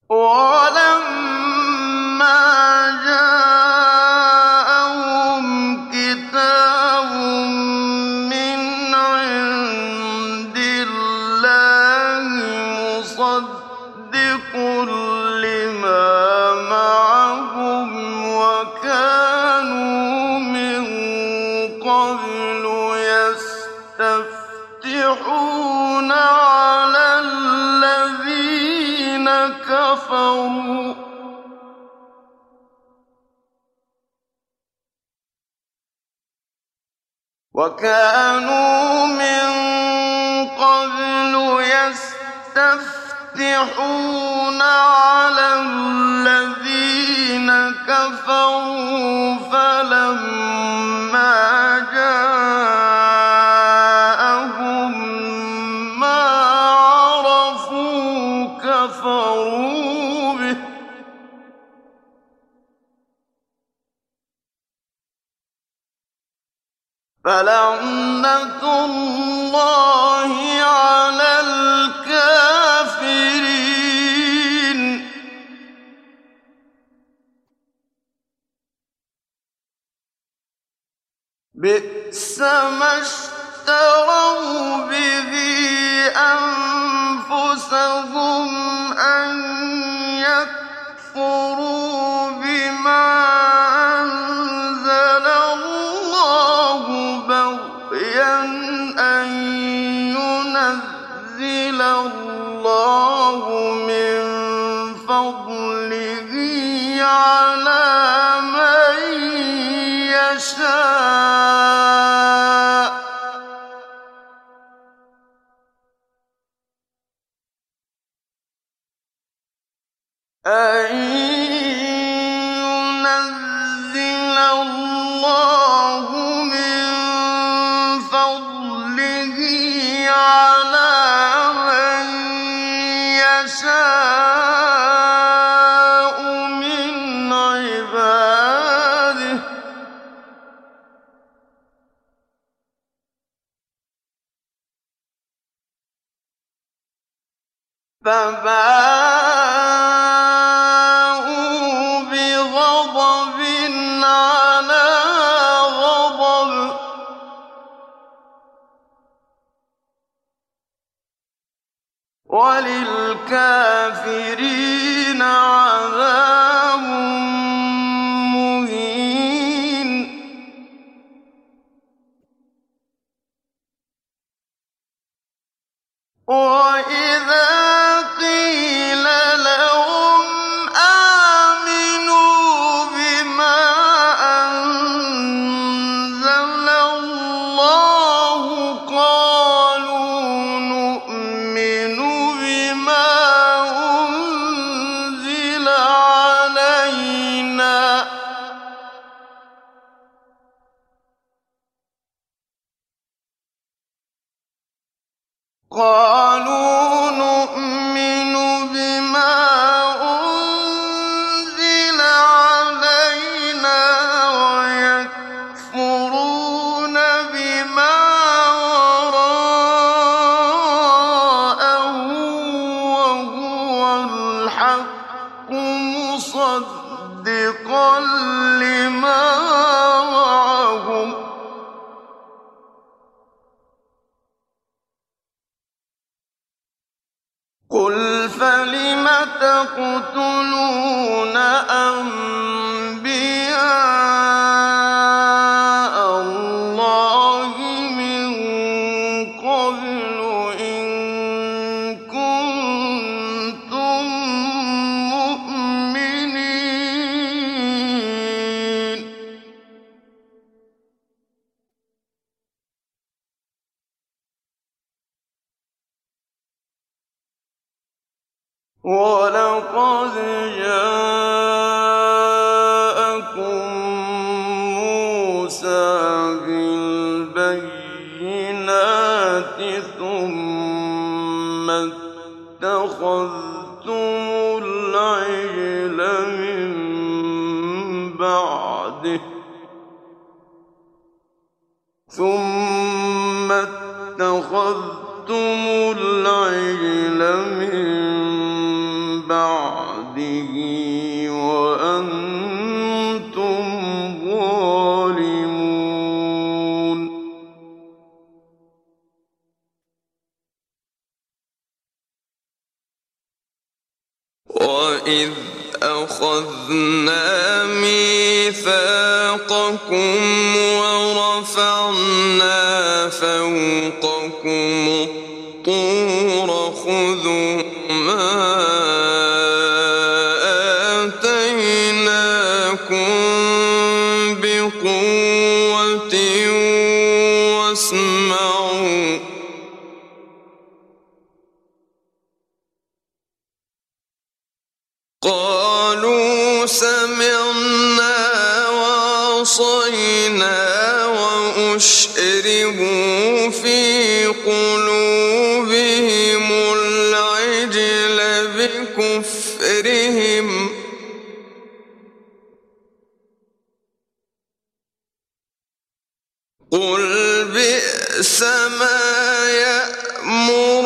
وَلَمَّا جَاءَهُمْ كِتَابٌ مِّنْ عِندِ اللَّهِ مُصَدِّقٌ لِّمَا مَعَهُمْ وَكَانُوا مِن قَبْلُ يَسْتَفْتِحُونَ عَلَى الَّذِينَ كَفَرُوا فَلَمَّا جَاءَهُم مَّا عَرَفُوا كَفَرُوا بِهِ ۚ فَلَعْنَةُ اللَّهِ عَلَى الْكَافِرِينَ بِئْسَمَا اشْتَرَوْا بِهِ أَنفُسَهُمْ أَن يَكْفُرُوا بِمَا أَنزَلَ اللَّهُ بَغْيًا أَن يُنَزِّلَ اللَّهُ مِن فَضْلِهِ عَلَىٰ مَن يَشَاءُ ۖ أَن يُنَزِّلَ اللَّهُ مِن فَضْلِهِ عَلَىٰ مَن يَشَاءُ مِنْ عِبَادِهِ ۖ فَبَاءُوا بِغَضَبٍ عَلَىٰ غَضَبٍ ۚ وَلِلْكَافِرِينَ عَذَابٌ مُّهِينٌ وَإِذَا قِيلَ لَهُمْ آمِنُوا بِمَا أَنزَلَ اللَّهُ قَالُوا نُؤْمِنُ بِمَا أُنزِلَ عَلَيْنَا وَيَكْفُرُونَ بِمَا وَرَاءَهُ وَهُوَ الْحَقُّ مُصَدِّقًا لِّمَا مَعَهُمْ ۗ قُلْ فَلِمَ تَقْتُلُونَ أَنبِيَاءَ اللَّهِ مِن قَبْلُ إِن كُنتُم مُّؤْمِنِينَ وَلَقَدْ جَاءَكُم مُّوسَىٰ بِالْبَيِّنَاتِ ثُمَّ اتَّخَذْتُمُ الْعِجْلَ مِن بَعْدِهِ ۚ وإذ أخذنا ميثاقكم ورفعنا فوقكم الطور خذوا ما آتيناكم بقوة واسمعوا قالوا سمعنا وعصينا وأشربوا في قلوبهم العجل بكفرهم قل بئس ما يأمركم